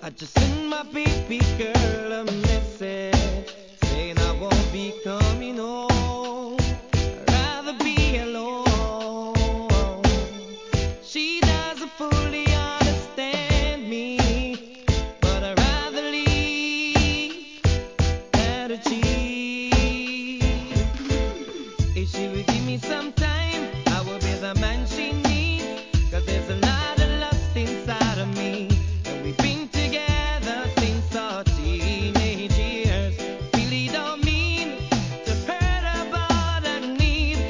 I just sent my baby girl a message saying I won't be coming home.